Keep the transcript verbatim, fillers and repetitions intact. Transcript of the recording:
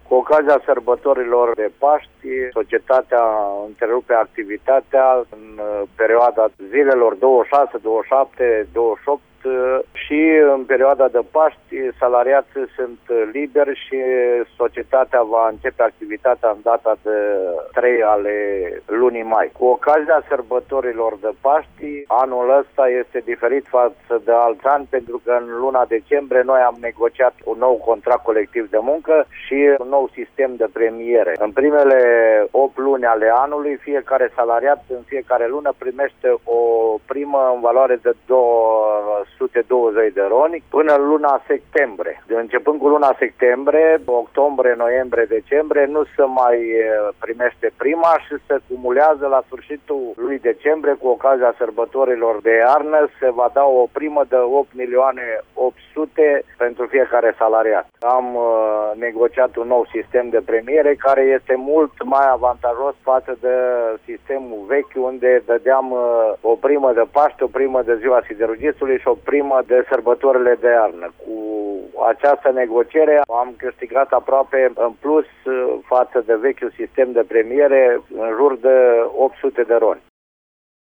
Cu ocazia sărbătorilor de Paști, societatea întrerupe activitatea în perioada zilelor douăzeci și șase, douăzeci și șapte, douăzeci și opt și în perioada de Paști salariații sunt liberi și societatea va începe activitatea în data de trei ale lunii mai. Cu ocazia sărbătorilor de Paști, anul ăsta este diferit față de alți ani pentru că în luna decembrie noi am negociat un nou contract colectiv de muncă și un nou sistem de premiere. În primele opt luni ale anului, fiecare salariat în fiecare lună primește o primă în valoare de două sute douăzeci de roni până în luna septembrie. De începând cu luna septembrie, octombrie, noiembrie, decembrie, nu se mai primește prima și se cumulează la sfârșitul lui decembrie cu ocazia sărbătorilor de iarnă. Se va da o primă de opt milioane opt sute pentru fiecare salariat. Am uh, negociat un nou sistem de premiere care este mult mai avantajos față de sistemul vechi unde dădeam uh, o primă de Paște, o primă de ziua siderurgistului și o primă de sărbătorile de iarnă. Cu această negociere am câștigat aproape în plus față de vechiul sistem de premiere în jur de opt sute de roni.